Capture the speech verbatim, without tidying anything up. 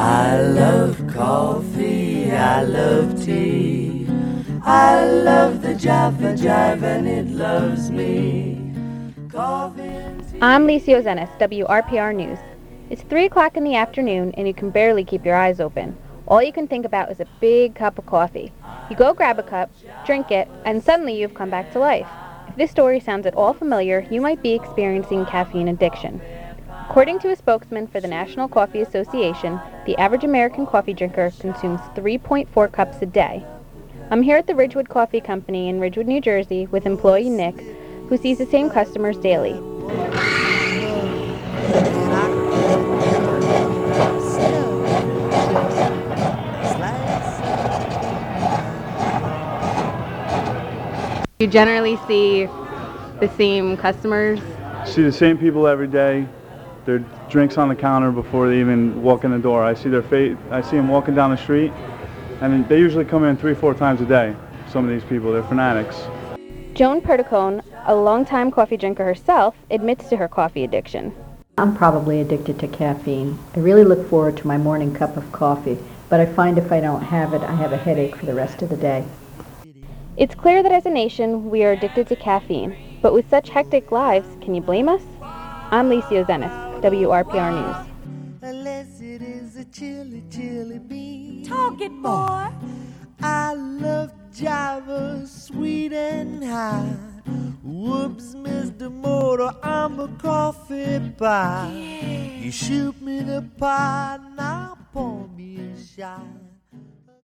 I love coffee, I love tea, I love the Java Jive and it loves me. Coffee and tea. I'm Licio Zenes, W R P R News. It's three o'clock in the afternoon and you can barely keep your eyes open. All you can think about is a big cup of coffee. You go grab a cup, drink it, and suddenly you've come back to life. If this story sounds at all familiar, you might be experiencing caffeine addiction. According to a spokesman for the National Coffee Association, the average American coffee drinker consumes three point four cups a day. I'm here at the Ridgewood Coffee Company in Ridgewood, New Jersey, with employee Nick, who sees the same customers daily. You generally see the same customers? See the same people every day. Their drinks on the counter before they even walk in the door. I see their face. I see them walking down the street, and they usually come in three, four times a day. Some of these people, they're fanatics. Joan Perticone, a longtime coffee drinker herself, admits to her coffee addiction. I'm probably addicted to caffeine. I really look forward to my morning cup of coffee, but I find if I don't have it, I have a headache for the rest of the day. It's clear that as a nation, we are addicted to caffeine. But with such hectic lives, can you blame us? I'm Licio Zenes, W R P R News. Unless it is a chili, chili bean. Talk it, boy. I love Java, sweet and high. Whoops, Mister Motor, I'm a coffee pie. Yeah. You shoot me the pie, now pour me a shot.